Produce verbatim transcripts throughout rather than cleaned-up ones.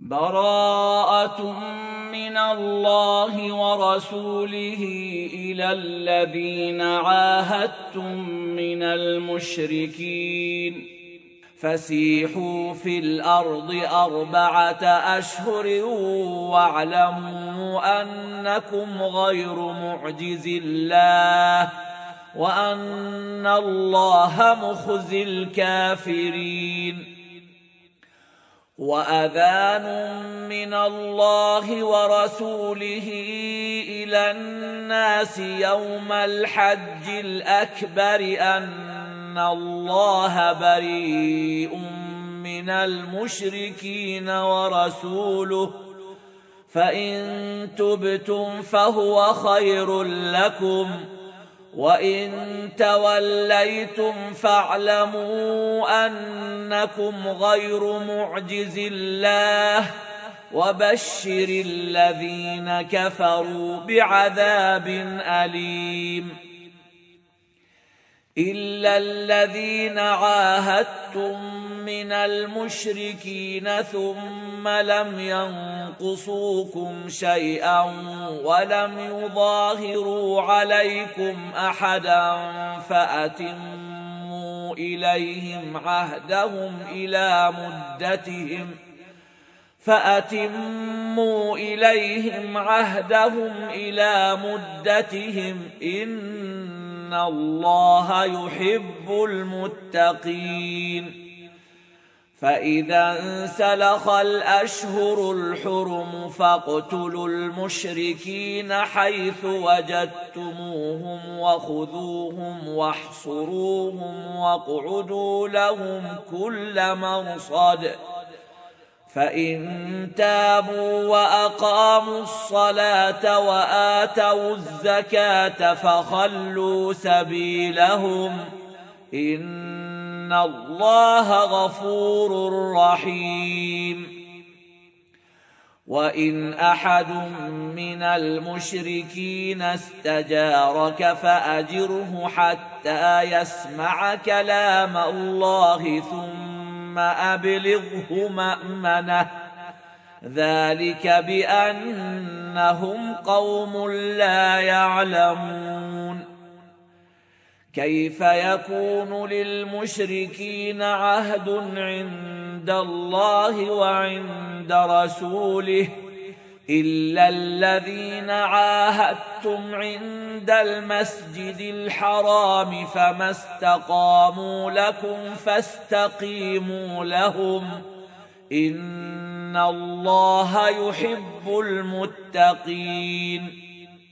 براءة من الله ورسوله إلى الذين عاهدتم من المشركين فسيحوا في الأرض أربعة أشهر واعلموا أنكم غير معجز الله وأن الله مخزي الكافرين. وأذان من الله ورسوله إلى الناس يوم الحج الأكبر أن الله بريء من المشركين ورسوله فإن تبتم فهو خير لكم وإن توليتم فاعلموا أنكم غير معجز الله وبشر الذين كفروا بعذاب أليم. إلا الذين عاهدتم من المشركين ثم لم ينقصوكم شيئا ولم يظاهروا عليكم أحدا فأتموا إليهم عهدهم إلى مدتهم فأتموا إليهم عهدهم إلى مدتهم إن الله يحب المتقين. فإذا انسلخ الأشهر الحرم فاقتلوا المشركين حيث وجدتموهم وخذوهم واحصروهم واقعدوا لهم كل مرصد فإن تابوا وأقاموا الصلاة وآتوا الزكاة فخلوا سبيلهم إن الله غفور رحيم. وإن أحد من المشركين استجارك فأجره حتى يسمع كلام الله ثم أبلغه مأمنه ذلك بأنهم قوم لا يعلمون. كيف يكون للمشركين عهد عند الله وعند رسوله إلا الذين عاهدتم عند المسجد الحرام فما استقاموا لكم فاستقيموا لهم إن الله يحب المتقين.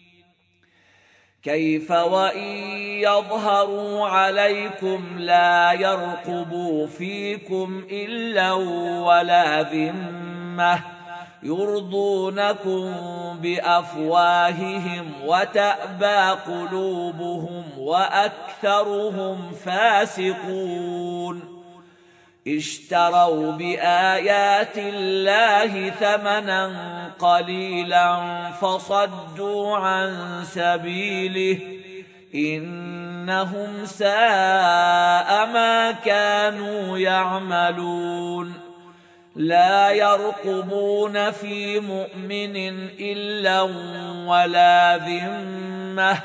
كيف وإن يظهروا عليكم لا يرقبوا فيكم إلا ولا ذمة يرضونكم بأفواههم وتأبى قلوبهم وأكثرهم فاسقون. اشتروا بآيات الله ثمنا قليلا فصدوا عن سبيله إنهم ساء ما كانوا يعملون. لا يرقبون في مؤمن إلا ولا ذمة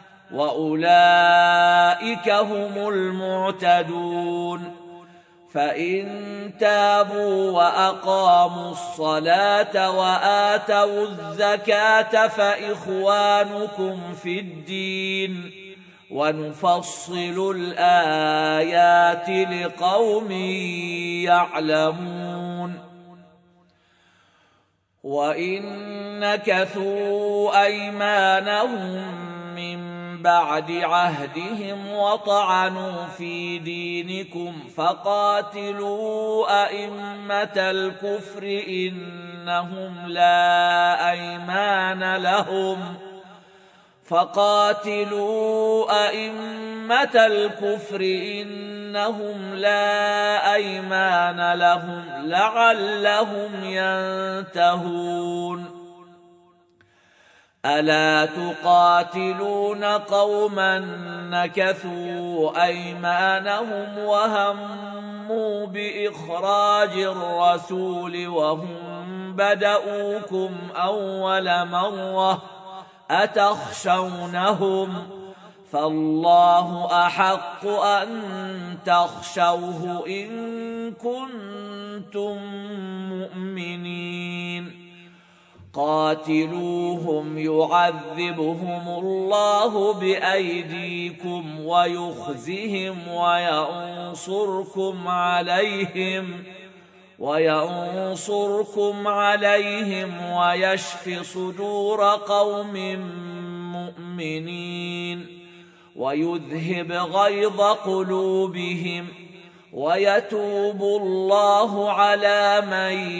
وأولئك هم المعتدون. فإن تابوا وأقاموا الصلاة وآتوا الزكاة فإخوانكم في الدين ونفصل الآيات لقوم يعلمون. وإن نكثوا أيمانهم من بعد عهدهم وطعنوا في دينكم فقاتلوا أئمة الكفر إنهم لا أيمان لهم فقاتلوا أئمة الكفر إنهم لا أيمان لهم لعلهم ينتهون. ألا تقاتلون قوما نكثوا أيمانهم وهموا بإخراج الرسول وهم بدؤوكم أول مرة أتخشونهم فالله أحق أن تخشوه إن كنتم مؤمنين قاتلوهم يعذبهم الله بأيديكم ويخزهم وينصركم عليهم وينصركم عليهم ويشف صدور قوم مؤمنين ويذهب غيظ قلوبهم ويتوب الله على من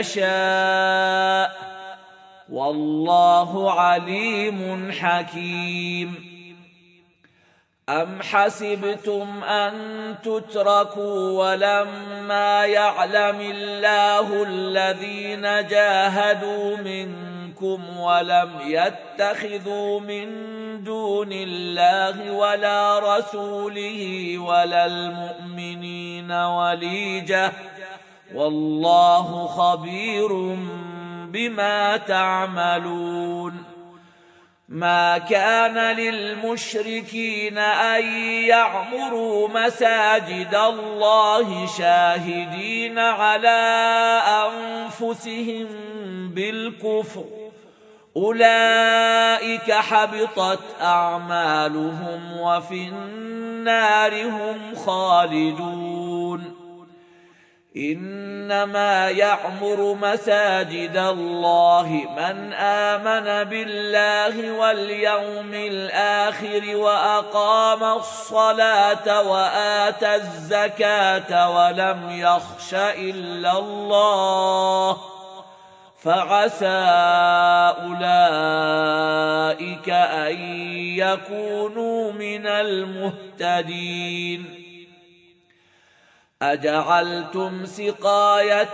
يشاء والله عليم حكيم أم حسبتم أن تتركوا ولما يعلم الله الذين جاهدوا منكم ولم يتخذوا من دون الله ولا رسوله ولا المؤمنين وليجة والله خبير بما تعملون ما كان للمشركين أن يعمروا مساجد الله شاهدين على أنفسهم بالكفر أولئك حبطت أعمالهم وفي النار هم خالدون إنما يعمر مساجد الله من آمن بالله واليوم الآخر وأقام الصلاة وآتى الزكاة ولم يخش إلا الله فعسى أولئك أن يكونوا من المهتدين أجعلتم سقاية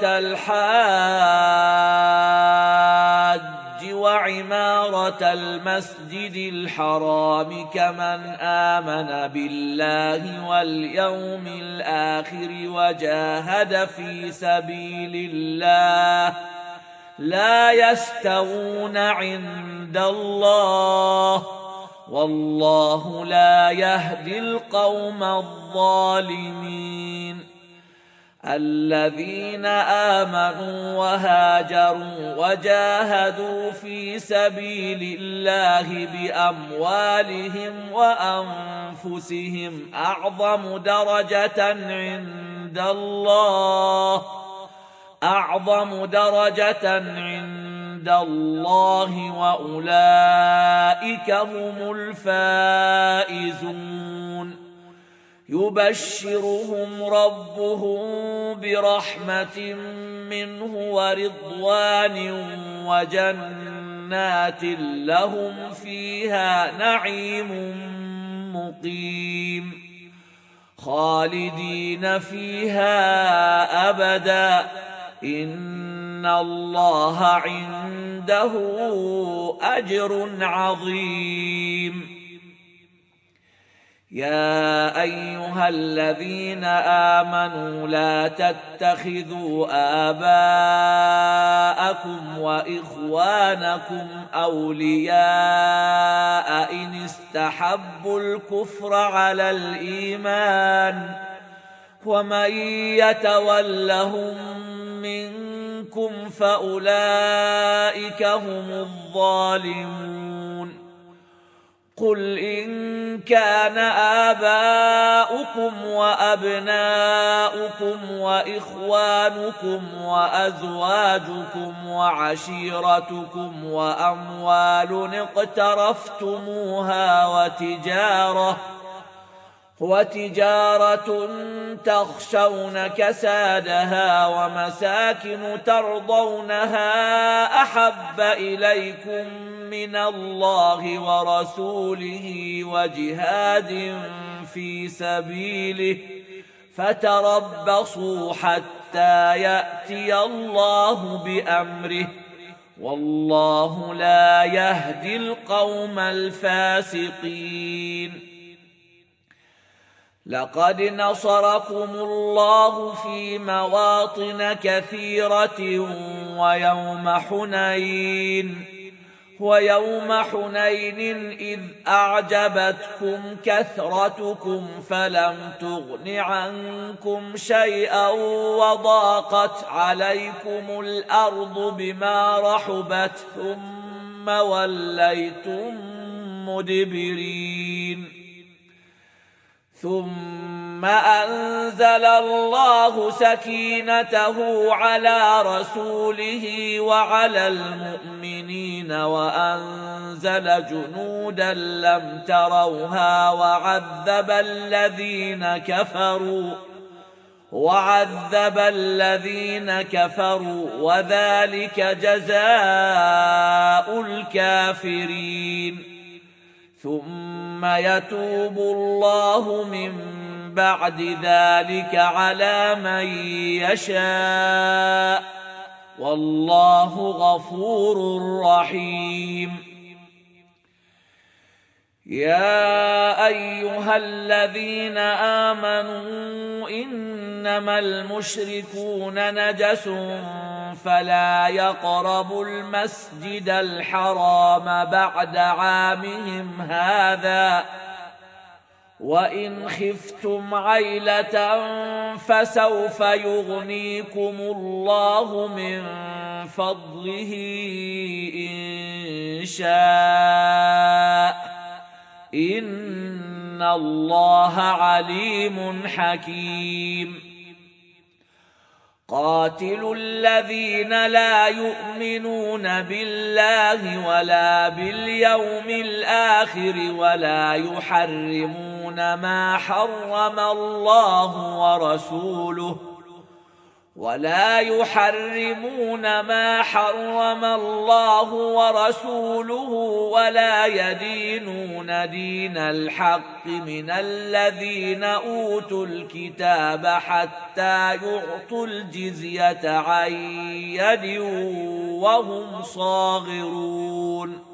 الحاج وعمارة المسجد الحرام كمن آمن بالله واليوم الآخر وجاهد في سبيل الله لا يستوون عند الله والله لا يهدي القوم الظالمين الذين آمنوا وهاجروا وجاهدوا في سبيل الله بأموالهم وأنفسهم أعظم درجة عند الله أعظم درجة عند الله وأولئك هم الفائزون يبشرهم ربهم برحمة منه ورضوان وجنات لهم فيها نعيم مقيم خالدين فيها أبدا إن الله عنده أجر عظيم يا أيها الذين آمنوا لا تتخذوا آباءكم وإخوانكم أولياء إن استحبوا الكفر على الإيمان ومن يتولهم منكم فأولئك هم الظالمون قل إن كان آباؤكم وأبناؤكم وإخوانكم وأزواجكم وعشيرتكم وأموال اقترفتموها وتجارة وتجارة تخشون كسادها ومساكن ترضونها أحب إليكم من الله ورسوله وجهاد في سبيله فتربصوا حتى يأتي الله بأمره والله لا يهدي القوم الفاسقين لقد نصركم الله في مواطن كثيرة ويوم حنين ويوم حنين إذ أعجبتكم كثرتكم فلم تغن عنكم شيئا وضاقت عليكم الأرض بما رحبت ثم وليتم مدبرين ثم أنزل الله سكينته على رسوله وعلى المؤمنين وأنزل جنودا لم تروها وعذب الذين كفروا وعذب الذين كفروا وذلك جزاء الكافرين ثم يتوب الله من بعد ذلك على من يشاء والله غفور رحيم يا أيها الذين آمنوا إنما المشركون نجس فلا يقربوا المسجد الحرام بعد عامهم هذا وإن خفتم عيلة فسوف يغنيكم الله من فضله إن شاء إن الله عليم حكيم قاتلوا الذين لا يؤمنون بالله ولا باليوم الآخر ولا يحرمون ما حرم الله ورسوله ولا يحرمون ما حرم الله ورسوله ولا يدينون دين الحق من الذين أوتوا الكتاب حتى يعطوا الجزية عن يد وهم صاغرون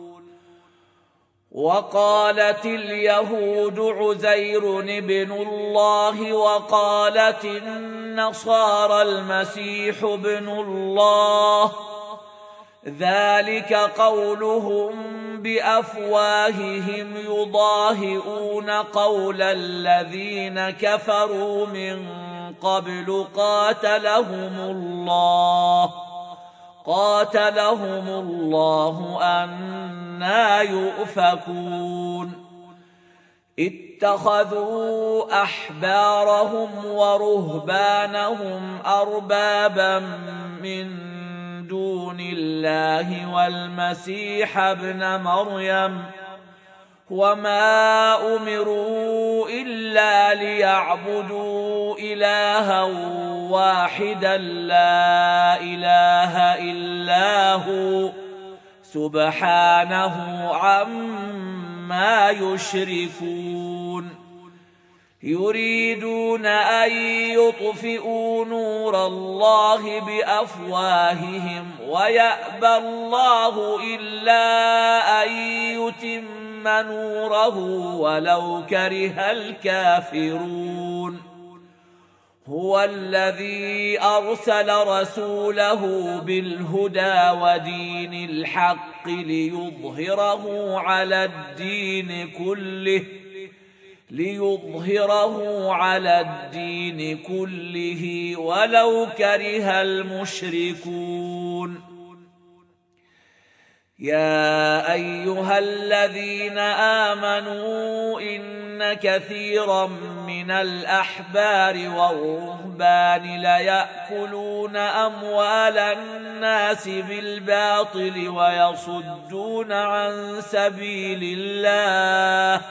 وقالت اليهود عزير ابن الله وقالت النصارى المسيح ابن الله ذلك قولهم بأفواههم يضاهئون قول الذين كفروا من قبل قاتلهم الله قاتلهم الله أنى يؤفكون اتخذوا أحبارهم ورهبانهم أربابا من دون الله والمسيح ابن مريم وما أمروا إلا ليعبدوا إلها واحدا لا إله إلا هو سبحانه عما يشركون يريدون أن يطفئوا نور الله بأفواههم ويأبى الله إلا أن يتم نوره ولو كره الكافرون هو الذي أرسل رسوله بالهدى ودين الحق ليظهره على الدين كله ليظهره على الدين كله ولو كره المشركون يا أيها الذين آمنوا إن كثيرا من الأحبار والرهبان ليأكلون أموال الناس بالباطل ويصدون عن سبيل الله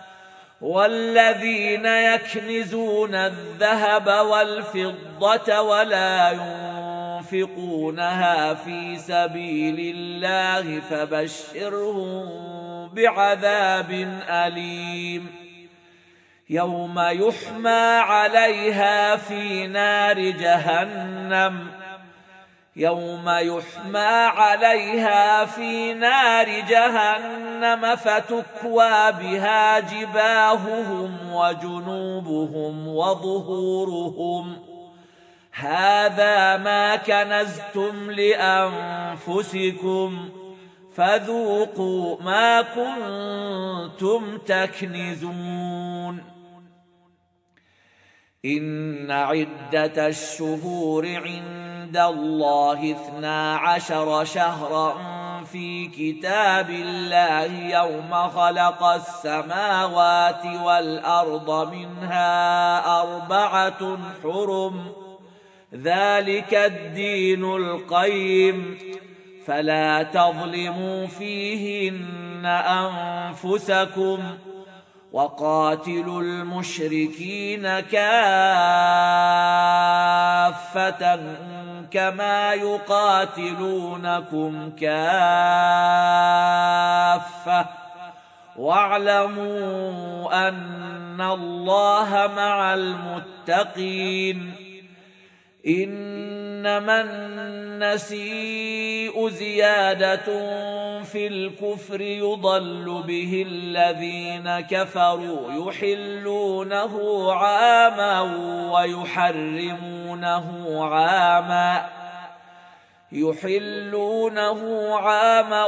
والذين يكنزون الذهب والفضة ولا ينفقونها في سبيل الله فبشرهم بعذاب أليم يوم يحمى عليها في نار جهنم يوم يحمى عليها في نار جهنم فتكوى بها جباههم وجنوبهم وظهورهم هذا ما كنزتم لأنفسكم فذوقوا ما كنتم تكنزون إن عدة الشهور عند الله اثنا عشر شهرا في كتاب الله يوم خلق السماوات والأرض منها أربعة حرم ذلك الدين القيم فلا تظلموا فيهن أنفسكم وقاتلوا المشركين كافة كما يقاتلونكم كافة واعلموا أن الله مع المتقين إنما النسيء زيادة في الكفر يضل به الذين كفروا يحلونه عاما ويحرمونه عاما يحلونه عاما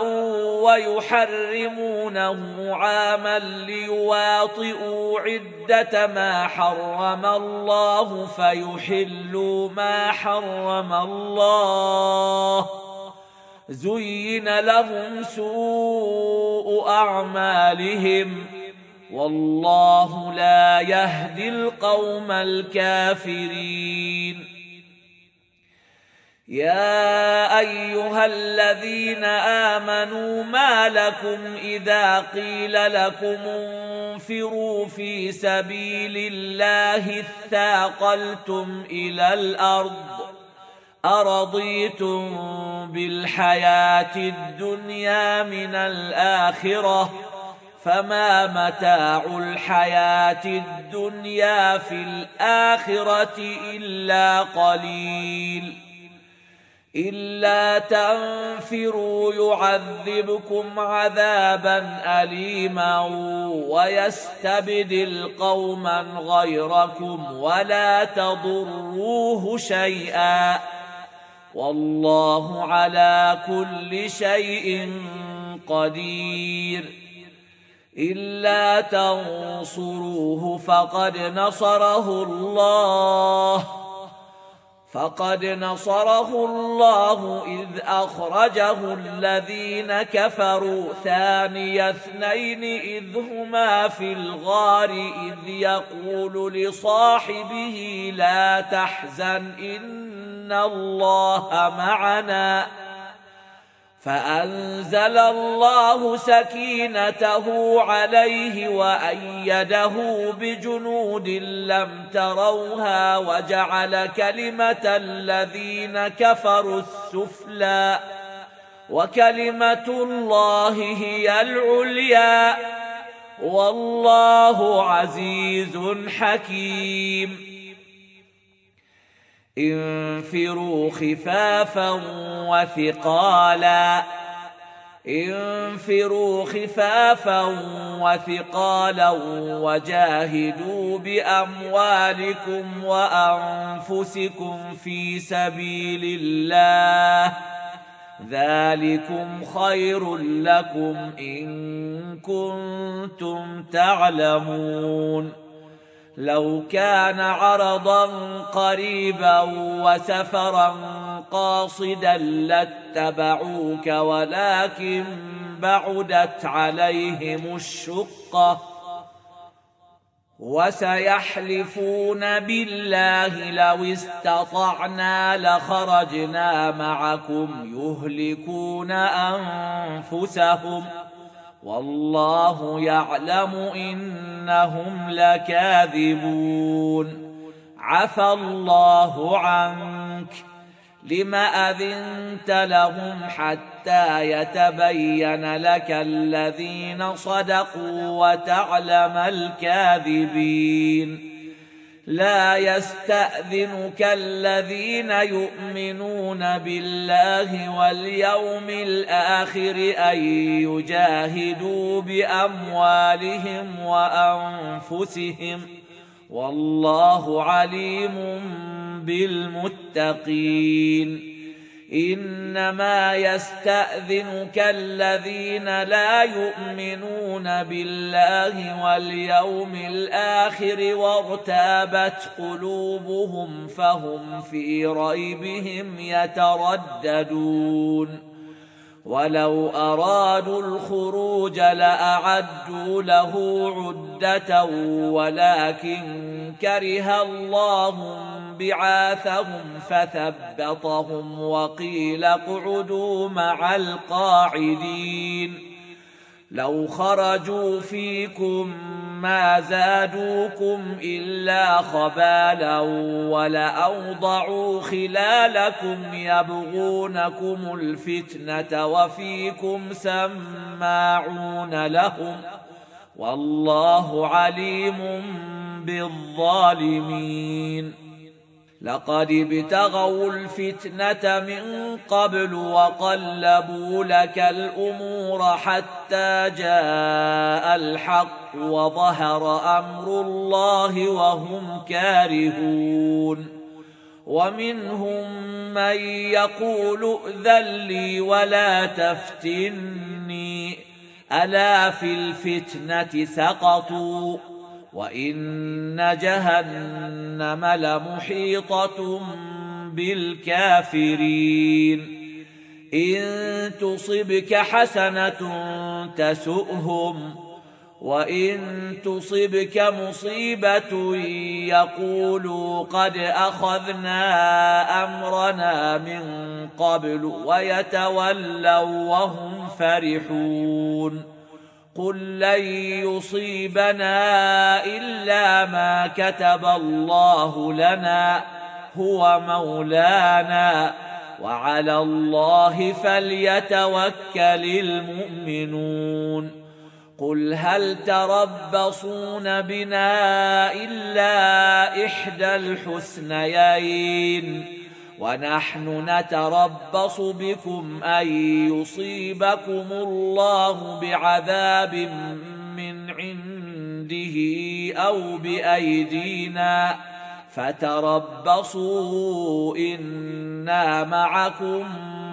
ويحرمونه عاما ليواطئوا عدة ما حرم الله فيحلوا ما حرم الله زين لهم سوء أعمالهم والله لا يهدي القوم الكافرين يا أيها الذين آمنوا ما لكم إذا قيل لكم انفروا في سبيل الله اثاقلتم إلى الأرض أرضيتم بالحياة الدنيا من الآخرة فما متاع الحياة الدنيا في الآخرة إلا قليل إلا تنفروا يعذبكم عذابا أليما ويستبدل قوما غيركم ولا تضروه شيئا والله على كل شيء قدير إلا تنصروه فقد نصره الله فقد نصره الله إذ أخرجه الذين كفروا ثاني اثنين إذ هما في الغار إذ يقول لصاحبه لا تحزن إن الله معنا فأنزل الله سكينته عليه وأيده بجنود لم تروها وجعل كلمة الذين كفروا السفلى وكلمة الله هي العليا والله عزيز حكيم انفروا خفافا وثقالا انفروا خفافا وثقالا وجاهدوا بأموالكم وأنفسكم في سبيل الله ذلكم خير لكم إن كنتم تعلمون لو كان عرضا قريبا وسفرا قاصدا لاتبعوك ولكن بعدت عليهم الشقة وسيحلفون بالله لو استطعنا لخرجنا معكم يهلكون أنفسهم والله يعلم إنهم لكاذبون عفى الله عنك لم أذنت لهم حتى يتبين لك الذين صدقوا وتعلم الكاذبين لا يستأذنك الذين يؤمنون بالله واليوم الآخر أن يجاهدوا بأموالهم وأنفسهم والله عليم بالمتقين. إنما يستأذنك الذين لا يؤمنون بالله واليوم الآخر وارتابت قلوبهم فهم في ريبهم يترددون. ولو أرادوا الخروج لأعدوا له عدة ولكن كره الله بعاثهم فثبطهم وقيل اقعدوا مع القاعدين. لو خرجوا فيكم ما زادوكم إلا خبالا ولأوضعوا خلالكم يبغونكم الفتنة وفيكم سماعون لهم والله عليم بالظالمين. لقد ابتغوا الفتنة من قبل وقلبوا لك الأمور حتى جاء الحق وظهر أمر الله وهم كارهون. ومنهم من يقول ائذن لي ولا تفتني ألا في الفتنة سقطوا وإن جهنم لمحيطة بالكافرين. إن تصبك حسنة تسؤهم وإن تصبك مصيبة يقولوا قد أخذنا أمرنا من قبل ويتولوا وهم فرحون. قل لن يصيبنا إلا ما كتب الله لنا هو مولانا وعلى الله فليتوكل المؤمنون. قل هل تربصون بنا إلا إحدى الحسنيين ونحن نتربص بكم أن يصيبكم الله بعذاب من عنده أو بأيدينا فتربصوا إنا معكم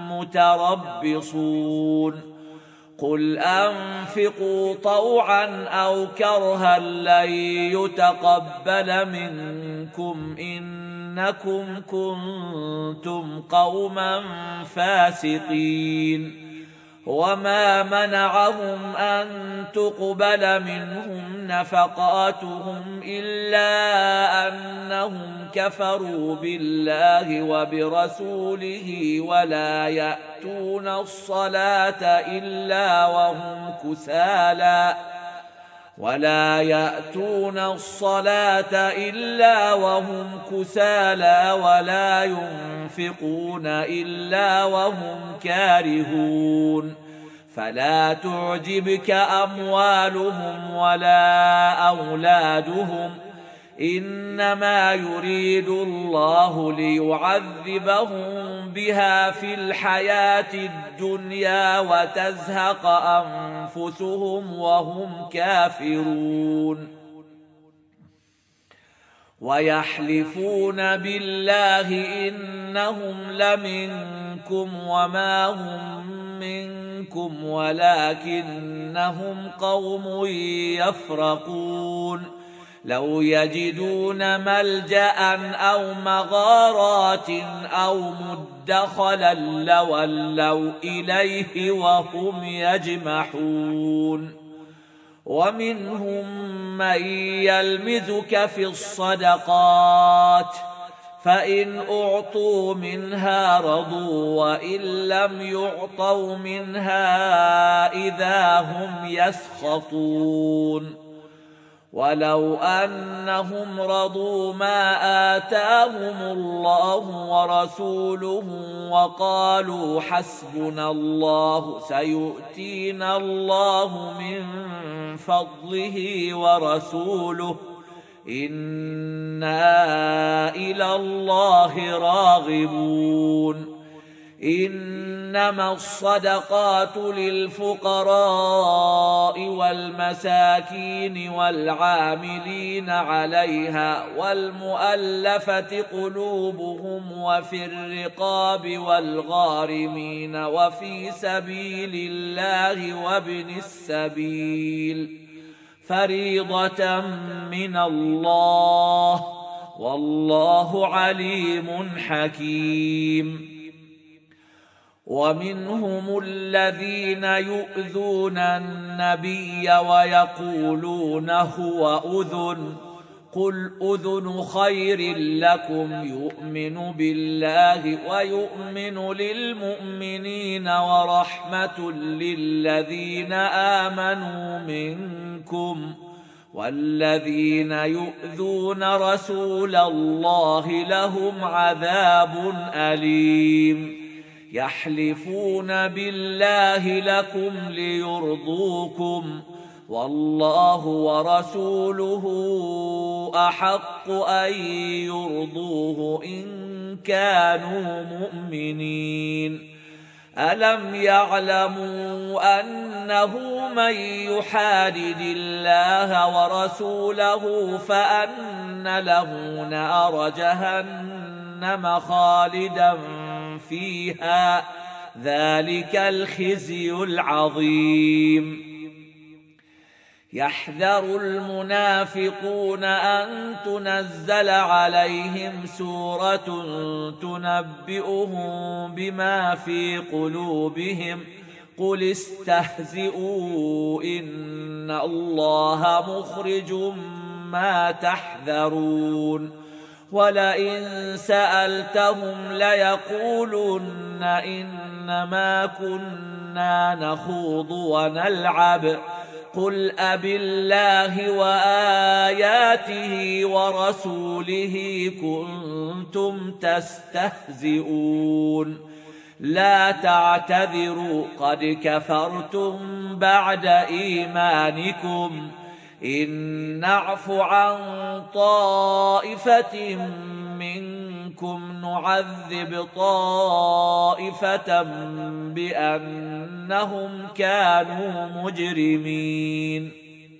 متربصون. قل أنفقوا طوعا أو كرها لن يتقبل منكم إنكم كنتم قوما فاسقين. وما منعهم أن تقبل منهم نفقاتهم إلا أنهم كفروا بالله وبرسوله ولا يأتون الصلاة إلا وهم كسالى ولا يأتون الصلاة إلا وهم كسالى ولا ينفقون إلا وهم كارهون. فلا تعجبك أموالهم ولا أولادهم إنما يريد الله ليعذبهم بها في الحياة الدنيا وتزهق أنفسهم وهم كافرون. ويحلفون بالله إنهم لمنكم وما هم منكم ولكنهم قوم يفرقون. لو يجدون ملجأ أو مغارات أو مدخلا لولوا إليه وهم يجمحون. ومنهم من يلمزك في الصدقات فإن أعطوا منها رضوا وإن لم يعطوا منها إذا هم يسخطون. ولو أنهم رضوا ما آتاهم الله ورسوله وقالوا حسبنا الله سيؤتينا الله من فضله ورسوله إنا إلى الله راغبون إنما الصدقات للفقراء والمساكين والعاملين عليها والمؤلفة قلوبهم وفي الرقاب والغارمين وفي سبيل الله وابن السبيل فريضة من الله والله عليم حكيم. ومنهم الذين يؤذون النبي ويقولون هو أذن قل أذن خير لكم يؤمن بالله ويؤمن للمؤمنين ورحمة للذين آمنوا منكم والذين يؤذون رسول الله لهم عذاب أليم. يحلفون بالله لكم ليرضوكم والله ورسوله أحق أن يرضوه إن كانوا مؤمنين. ألم يعلموا أنه من يحادد الله ورسوله فأن له نار جهنم خالدا فيها ذلك الخزي العظيم. يحذر المنافقون أن تنزل عليهم سورة تنبئهم بما في قلوبهم قل استهزئوا إن الله مخرج ما تحذرون. ولئن سألتهم ليقولن إنما كنا نخوض ونلعب قل أبالله وآياته ورسوله كنتم تستهزئون لا تعتذروا قد كفرتم بعد إيمانكم إن نعف عن طائفة منكم نعذب طائفة بأنهم كانوا مجرمين.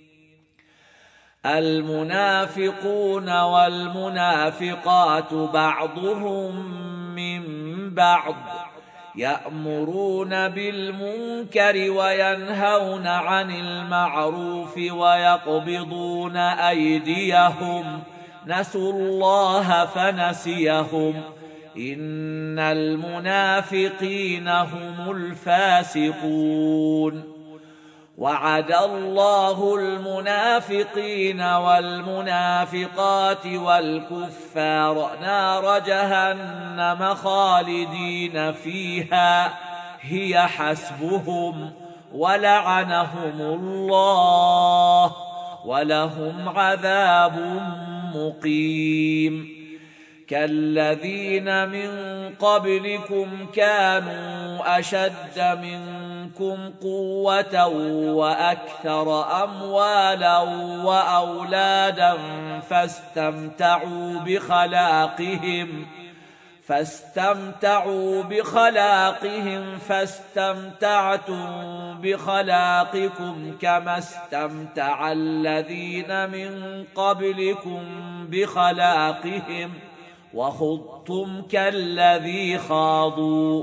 المنافقون والمنافقات بعضهم من بعض يأمرون بالمنكر وينهون عن المعروف ويقبضون أيديهم نسوا الله فنسيهم إن المنافقين هم الفاسقون. وعد الله المنافقين والمنافقات والكفار نار جهنم خالدين فيها هي حسبهم ولعنهم الله ولهم عذاب مقيم. كالذين من قبلكم كانوا أشد منكم قوة وأكثر أموالا وأولادا فاستمتعوا بخلاقهم فاستمتعوا بخلاقهم فاستمتعتم بخلاقكم كما استمتع الذين من قبلكم بخلاقهم وخضتم كالذي خاضوا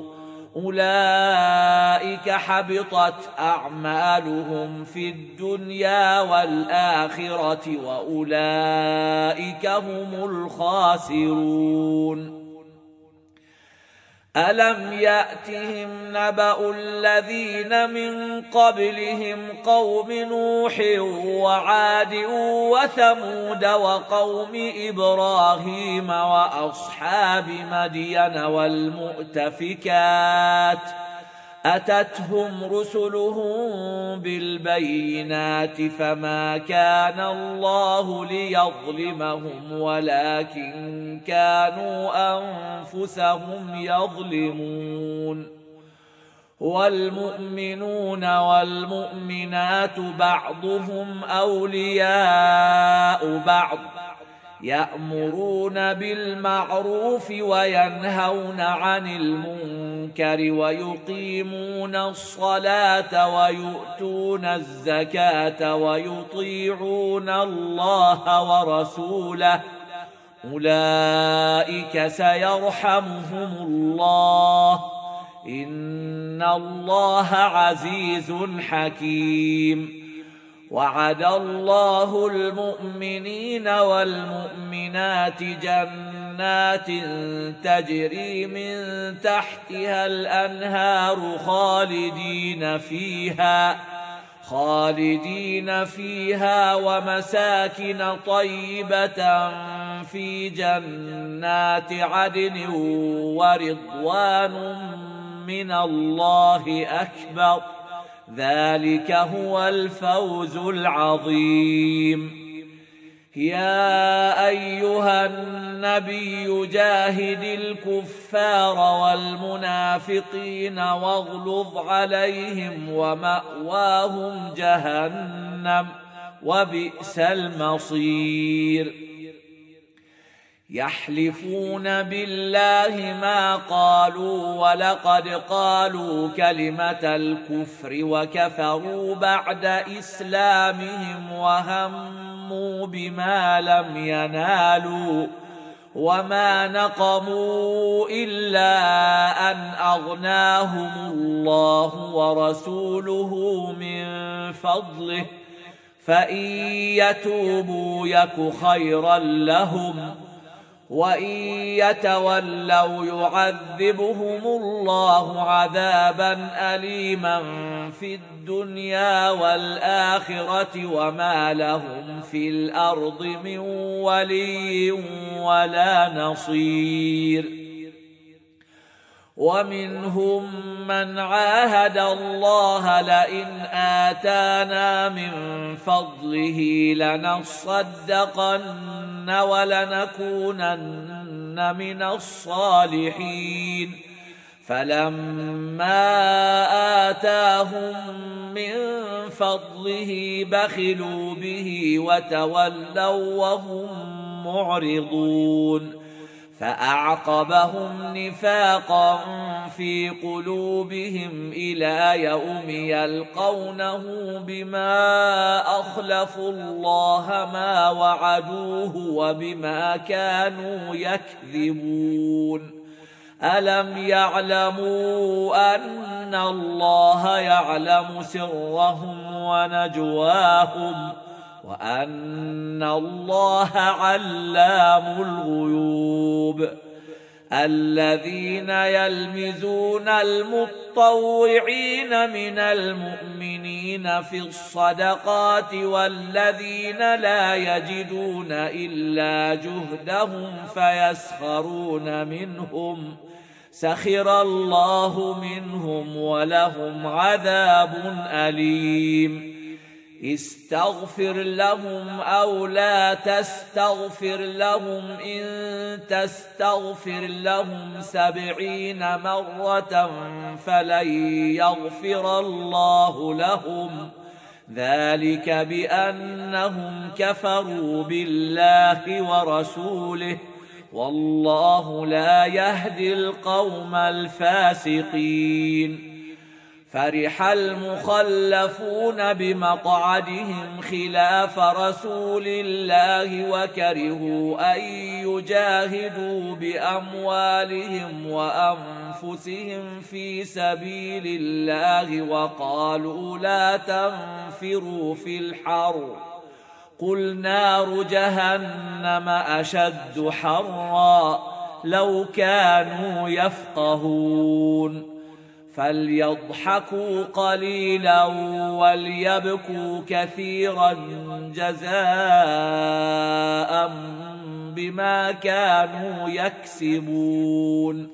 أولئك حبطت أعمالهم في الدنيا والآخرة وأولئك هم الخاسرون. ألم يأتهم نبأ الذين من قبلهم قوم نوح وعاد وثمود وقوم إبراهيم وأصحاب مدين والمؤتفكات أتتهم رسلهم بالبينات فما كان الله ليظلمهم ولكن كانوا أنفسهم يظلمون. والمؤمنون والمؤمنات بعضهم أولياء بعض يأمرون بالمعروف وينهون عن المنكر ويقيمون الصلاة ويؤتون الزكاة ويطيعون الله ورسوله أولئك سيرحمهم الله إن الله عزيز حكيم. وعد الله المؤمنين والمؤمنات جنات تجري من تحتها الأنهار خالدين فيها خالدين فيها ومساكن طيبة في جنات عدن ورضوان من الله أكبر ذلك هو الفوز العظيم. يا أيها النبي جاهد الكفار والمنافقين واغلظ عليهم ومأواهم جهنم وبئس المصير. يحلفون بالله ما قالوا ولقد قالوا كلمة الكفر وكفروا بعد إسلامهم وهموا بما لم ينالوا وما نقموا إلا أن أغناهم الله ورسوله من فضله فإن يتوبوا يك خيرا لهم وإن يتولوا يعذبهم الله عذابا أليما في الدنيا والآخرة وما لهم في الأرض من ولي ولا نصير. ومنهم من عاهد الله لئن آتانا من فضله لنصدقن ولنكونن من الصالحين فلما آتاهم من فضله بخلوا به وتولوا وهم معرضون فأعقبهم نفاقا في قلوبهم إلى يوم يلقونه بما أخلفوا الله ما وعدوه وبما كانوا يكذبون. ألم يعلموا أن الله يعلم سرهم ونجواهم وأن الله علام الغيوب. الذين يلمزون المطوعين من المؤمنين في الصدقات والذين لا يجدون إلا جهدهم فيسخرون منهم سخر الله منهم ولهم عذاب أليم. استغفر لهم أو لا تستغفر لهم إن تستغفر لهم سبعين مرة فلن يغفر الله لهم ذلك بأنهم كفروا بالله ورسوله والله لا يهدي القوم الفاسقين. فرح المخلفون بمقعدهم خلاف رسول الله وكرهوا أن يجاهدوا بأموالهم وأنفسهم في سبيل الله وقالوا لا تنفروا في الحر قل نار جهنم أشد حرا لو كانوا يفقهون. فليضحكوا قليلا وليبكوا كثيرا جزاء بما كانوا يكسبون.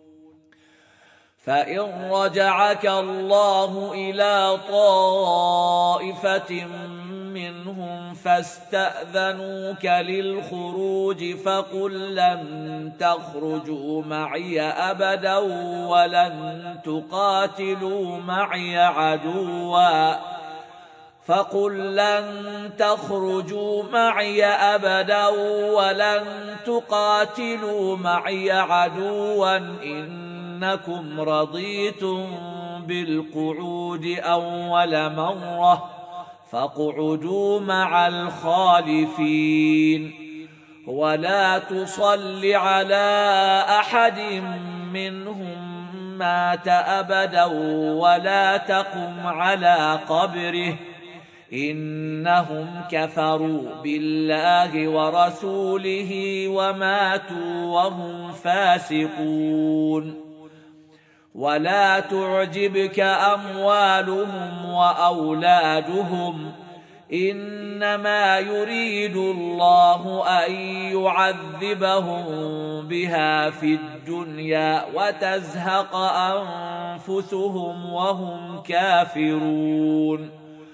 فإن رجعك الله إلى طائفة منهم فاستأذنوك للخروج فقل لن تخرجوا معي أبدا ولن تقاتلوا معي عدوا فقل لن تخرجوا معي أبدا ولن تقاتلوا معي عدوا إنكم رضيتم بالقعود أول مرة فاقعدوا مع الخالفين ولا تصل على أحد منهم مات أبدا ولا تقم على قبره إنهم كفروا بالله ورسوله وماتوا وهم فاسقون ولا تعجبك أموالهم وأولادهم إنما يريد الله أن يعذبهم بها في الدنيا وتزهق أنفسهم وهم كافرون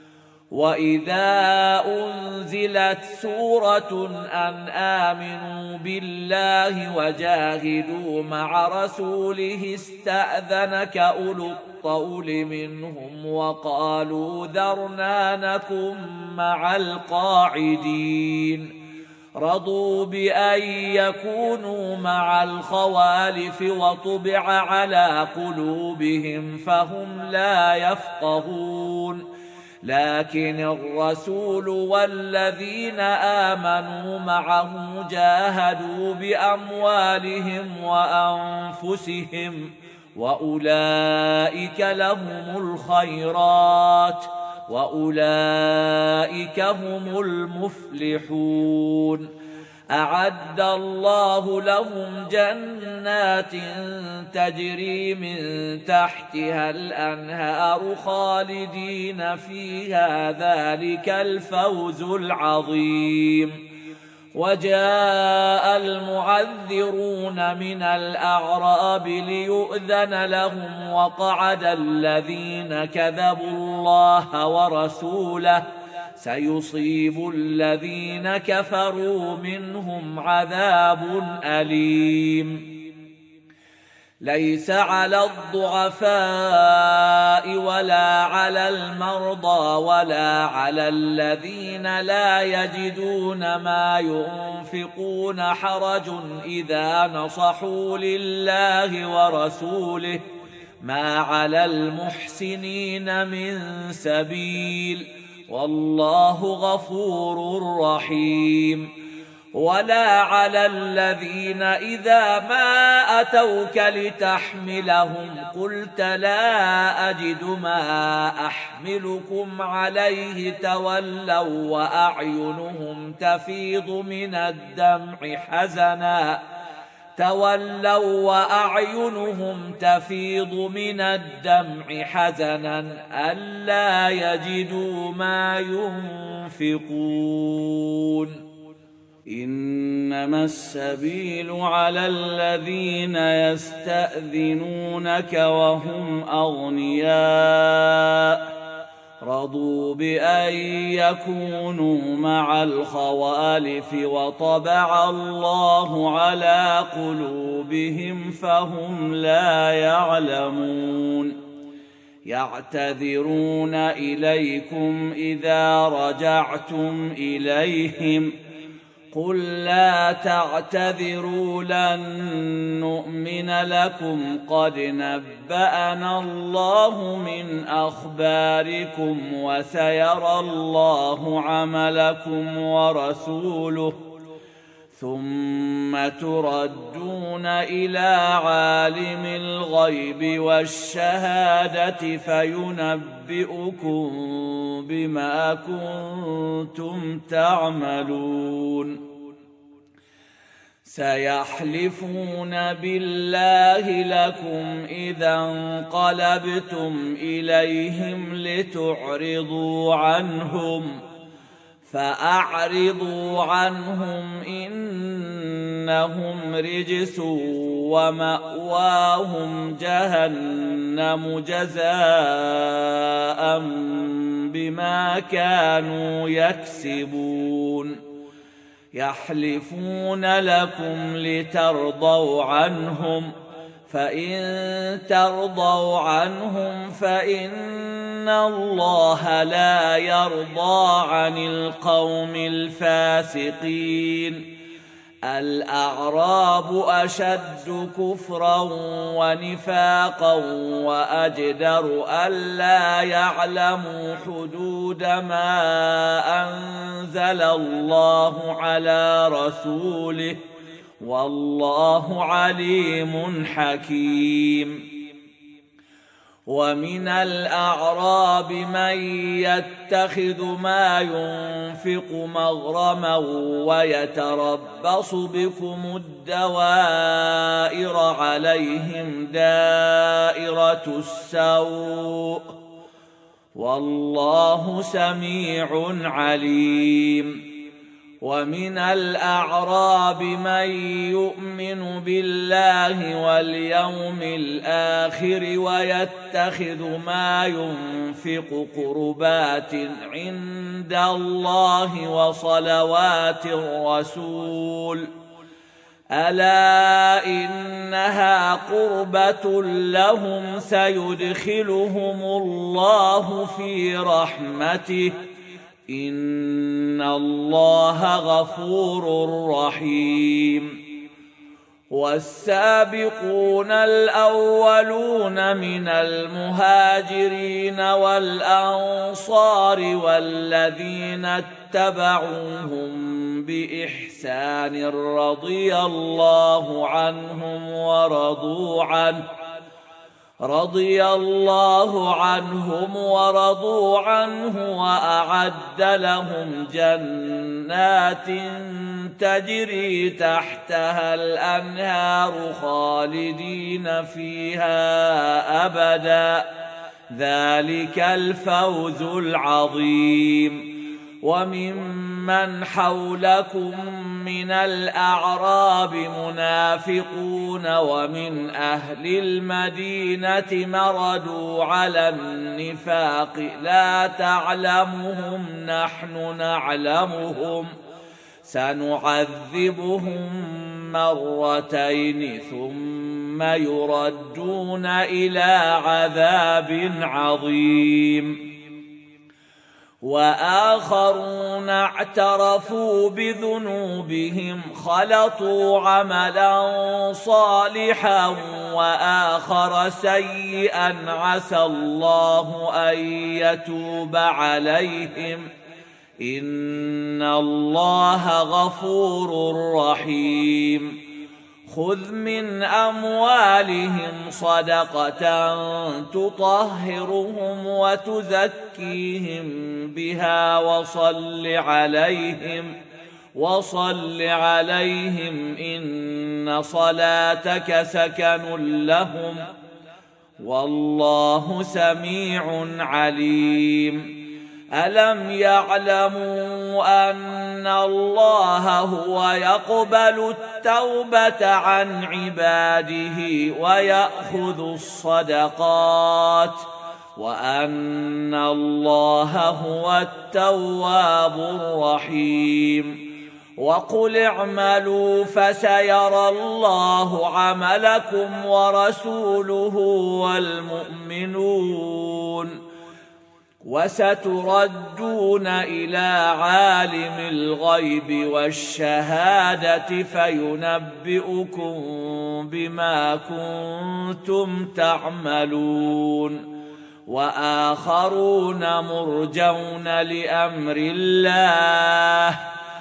وإذا أنزلت سورة أن آمنوا بالله وجاهدوا مع رسوله استأذنك أولو الطول منهم وقالوا ذرنا نكن مع القاعدين رضوا بأن يكونوا مع الخوالف وطبع على قلوبهم فهم لا يفقهون لكن الرسول والذين آمنوا معه جاهدوا بأموالهم وأنفسهم وأولئك لهم الخيرات وأولئك هم المفلحون أعد الله لهم جنات تجري من تحتها الأنهار خالدين فيها ذلك الفوز العظيم وجاء المعذرون من الأعراب ليؤذن لهم وقعد الذين كذبوا الله ورسوله سيصيب الذين كفروا منهم عذاب أليم ليس على الضعفاء ولا على المرضى ولا على الذين لا يجدون ما ينفقون حرج إذا نصحوا لله ورسوله ما على المحسنين من سبيل والله غفور رحيم ولا على الذين إذا ما أتوك لتحملهم قلت لا أجد ما أحملكم عليه تولوا وأعينهم تفيض من الدمع حزنا تولوا وأعينهم تفيض من الدمع حزنا ألا يجدوا ما ينفقون إنما السبيل على الذين يستأذنونك وهم أغنياء رضوا بأن يكونوا مع الخوالف وطبع الله على قلوبهم فهم لا يعلمون يعتذرون إليكم إذا رجعتم إليهم قل لا تعتذروا لن نؤمن لكم قد نبأنا الله من أخباركم وسيرى الله عملكم ورسوله ثم تردون إلى عالم الغيب والشهادة فينبئكم بما كنتم تعملون سيحلفون بالله لكم إذا انقلبتم إليهم لتعرضوا عنهم فأعرضوا عنهم إنهم رجس ومأواهم جهنم جزاء بما كانوا يكسبون يحلفون لكم لترضوا عنهم فإن ترضوا عنهم فإن الله لا يرضى عن القوم الفاسقين. الأعراب أشد كفرا ونفاقا وأجدر ألا يعلموا حدود ما أنزل الله على رسوله والله عليم حكيم. ومن الأعراب من يتخذ ما ينفق مغرما ويتربص بكم الدوائر عليهم دائرة السوء والله سميع عليم. ومن الأعراب من يؤمن بالله واليوم الآخر ويتخذ ما ينفق قربات عند الله وصلوات الرسول ألا إنها قربة لهم سيدخلهم الله في رحمته إن الله غفور رحيم. والسابقون الأولون من المهاجرين والأنصار والذين اتبعوهم بإحسان رضي الله عنهم ورضوا عنه رضي الله عنهم ورضوا عنه وأعد لهم جنات تجري تحتها الأنهار خالدين فيها أبدا ذلك الفوز العظيم. وممن حولكم من الأعراب منافقون ومن أهل المدينة مردوا على النفاق لا تعلمهم نحن نعلمهم سنعذبهم مرتين ثم يردون إلى عذاب عظيم. وآخرون اعترفوا بذنوبهم خلطوا عملا صالحا وآخر سيئا عسى الله أن يتوب عليهم إن الله غفور رحيم. خذ من أموالهم صدقة تطهرهم وتزكيهم بها وصل عليهم وصل عليهم إن صلاتك سكن لهم والله سميع عليم. ألم يعلموا أن الله هو يقبل التوبة عن عباده ويأخذ الصدقات وأن الله هو التواب الرحيم. وقل اعملوا فسيرى الله عملكم ورسوله والمؤمنون وستردون إلى عالم الغيب والشهادة فينبئكم بما كنتم تعملون. وآخرون مرجون لأمر الله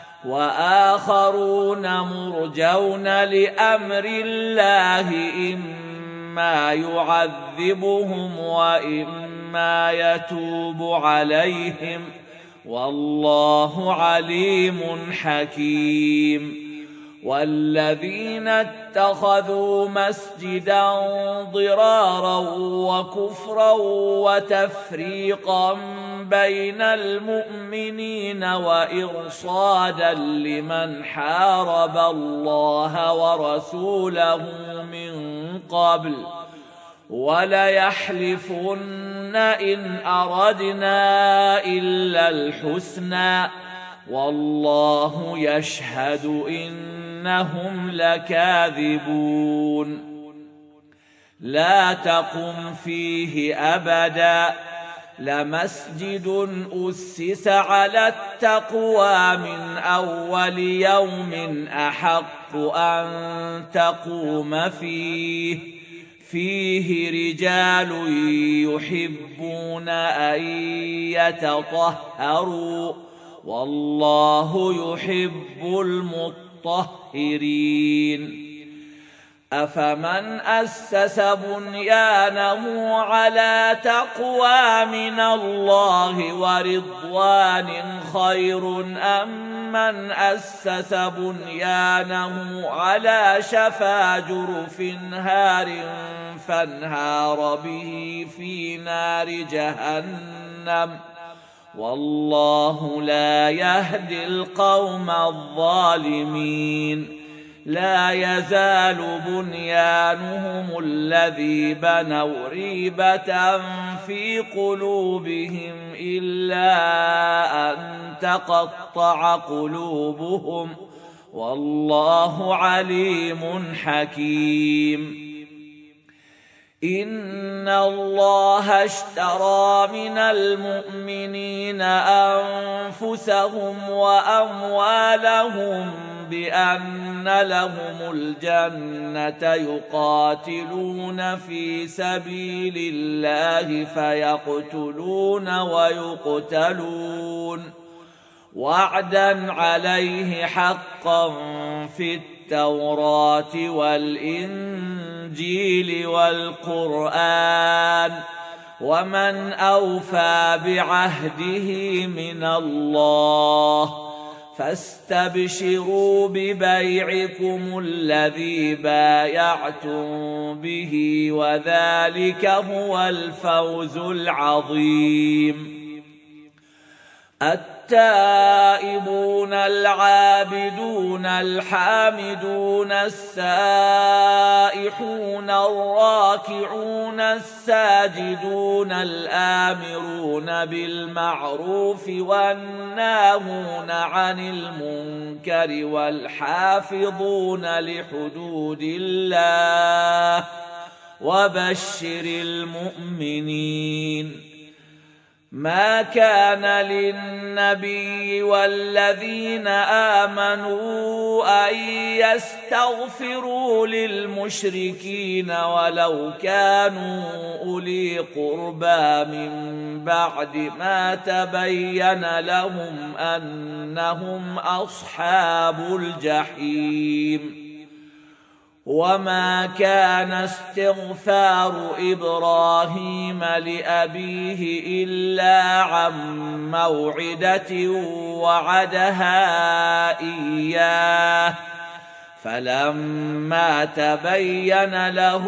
وآخرون مرجون لأمر الله إما يعذبهم وإما يتوب عليهم والله عليم حكيم. والذين اتخذوا مسجدا ضرارا وكفرا وتفريقا بين المؤمنين وإرصادا لمن حارب الله ورسوله من قبل وليحلفن إن أردنا إلا الحسنى والله يشهد إنهم لكاذبون. لا تقم فيه أبدا لمسجد أسس على التقوى من أول يوم أحق أن تقوم فيه فيه رجال يحبون أن يتطهروا والله يحب المطهرين أفمن أسس بنيانه على تقوى من الله ورضوان خير أم من أسس بنيانه على شفا جرف هار فانهار به في نار جهنم والله لا يهدي القوم الظالمين لا يزال بنيانهم الذي بنوا ريبة في قلوبهم إلا أن تقطع قلوبهم والله عليم حكيم إن الله اشترى من المؤمنين أنفسهم وأموالهم بأن لهم الجنة يقاتلون في سبيل الله فيقتلون ويقتلون وعدا عليه حقا في التوراة والإنجيل والقرآن ومن أوفى بعهده من الله فاستبشروا ببيعكم الذي بايعتم به وذلك هو الفوز العظيم التائبون العابدون الحامدون السائحون الراكعون الساجدون الآمرون بالمعروف والناهون عن المنكر والحافظون لحدود الله وبشر المؤمنين ما كان للنبي والذين آمنوا أن يستغفروا للمشركين ولو كانوا أولي قربى من بعد ما تبين لهم أنهم أصحاب الجحيم وما كان استغفار إبراهيم لأبيه إلا عن موعدة وعدها إياه فلما تبين له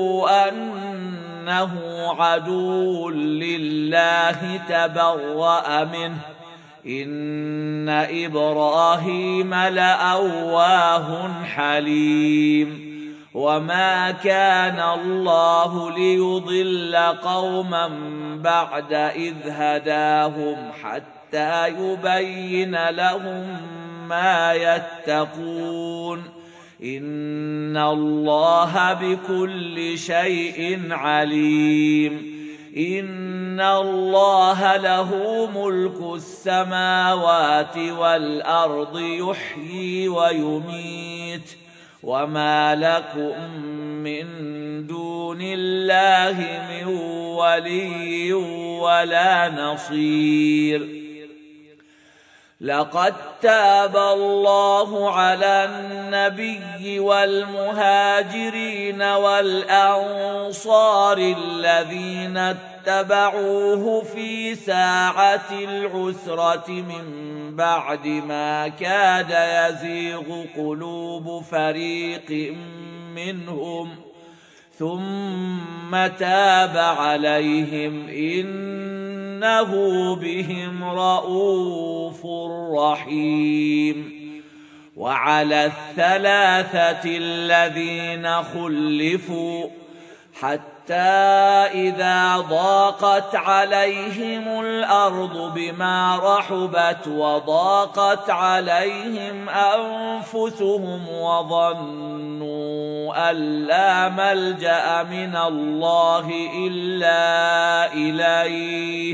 أنه عدو لله تبرأ منه إن إبراهيم لأواه حليم وما كان الله ليضل قوما بعد إذ هداهم حتى يبين لهم ما يتقون إن الله بكل شيء عليم إن الله له ملك السماوات والأرض يحيي ويميت وما لكم من دون الله من ولي ولا نصير لقد تاب الله على النبي والمهاجرين والأنصار الذين اتبعوه في ساعة العسرة من بعد ما كاد يزيغ قلوب فريق منهم ثم تاب عليهم إنه بهم رءوف رحيم وعلى الثلاثة الذين خلفوا حتى إذا ضاقت عليهم الأرض بما رحبت وضاقت عليهم أنفسهم وظنوا أن لا ملجأ من الله إلا إليه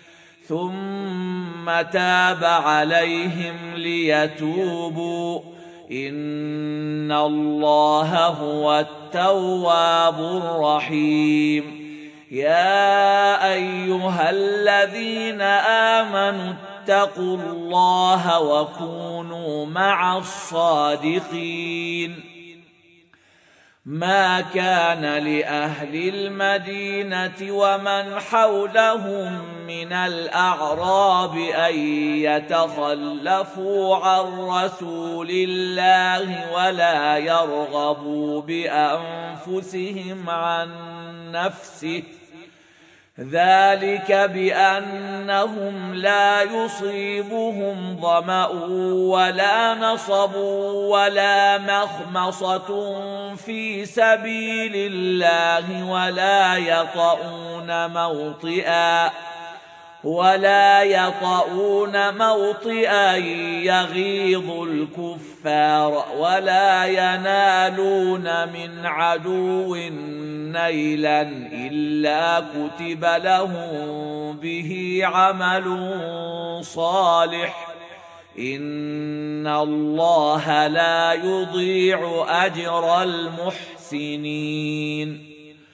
ثم تاب عليهم ليتوبوا إن الله هو التواب الرحيم. يا أيها الذين آمنوا اتقوا الله وكونوا مع الصادقين. ما كان لأهل المدينة ومن حولهم من الأعراب أن يتخلفوا عن رسول الله ولا يرغبوا بأنفسهم عن نفسه، ذلك بأنهم لا يصيبهم ظمأ ولا نصب ولا مخمصة في سبيل الله ولا يطؤون موطئا ولا يطؤون موطئا يغيظ الكفار ولا ينالون من عدو نيلا إلا كتب لهم به عمل صالح إن الله لا يضيع أجر المحسنين.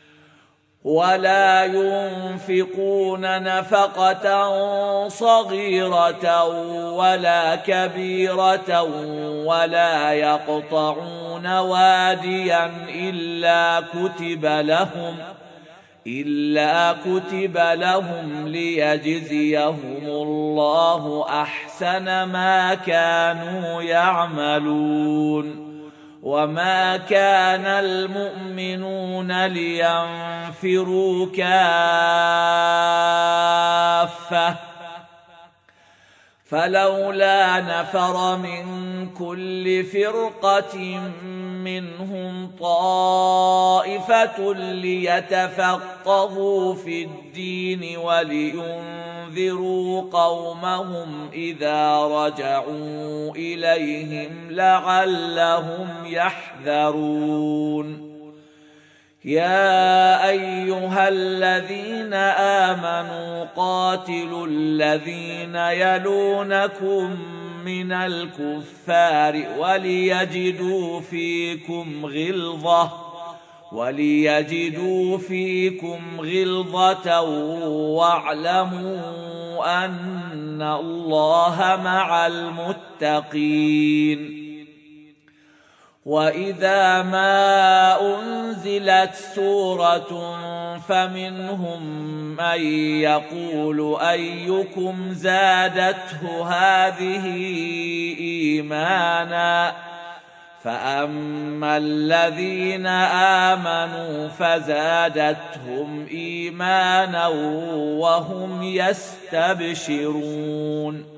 ولا ينفقون نفقة صغيرة ولا كبيرة ولا يقطعون واديا إلا كتب لهم إلا كتب لهم ليجزيهم الله أحسن ما كانوا يعملون. وما كان المؤمنون لينفروا كافة فلولا نفر من كل فرقة منهم طائفة ليتفقهوا في الدين ولينذروا قومهم إذا رجعوا إليهم لعلهم يحذرون. يا أيها الذين آمنوا قاتلوا الذين يلونكم من الكفار وليجدوا فيكم غلظة وليجدوا فيكم غلظة واعلموا أن الله مع المتقين. وإذا ما أنزلت سورة فمنهم من يقول أيكم زادته هذه إيمانا فأما الذين آمنوا فزادتهم إيمانا وهم يستبشرون.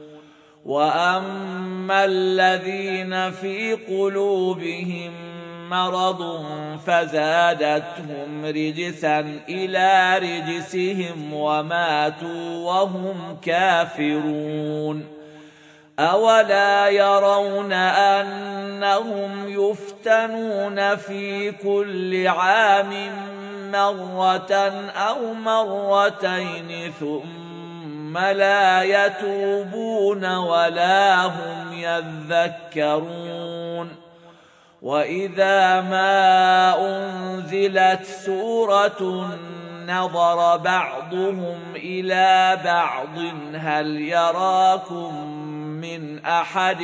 وأما الذين في قلوبهم مرض فزادتهم رجسا إلى رجسهم وماتوا وهم كافرون. أولا يرون أنهم يفتنون في كل عام مرة أو مرتين ثم لا يتوبون ولا هم يذكرون. وإذا ما أنزلت سورة نظر بعضهم إلى بعض هل يراكم من أحد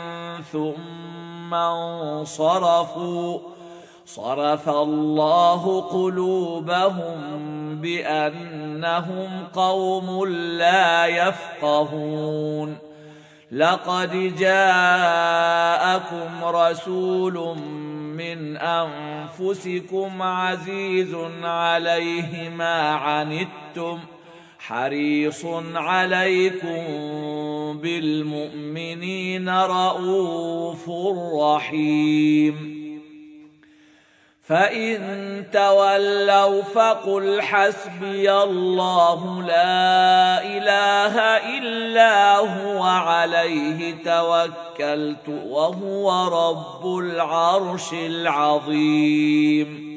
ثم انصرفوا صرف الله قلوبهم بأنهم قوم لا يفقهون. لقد جاءكم رسول من أنفسكم عزيز عليه ما عنتم حريص عليكم بالمؤمنين رؤوف رحيم. فإن تولوا فقل حسبي الله لا إله إلا هو عليه توكلت وهو رب العرش العظيم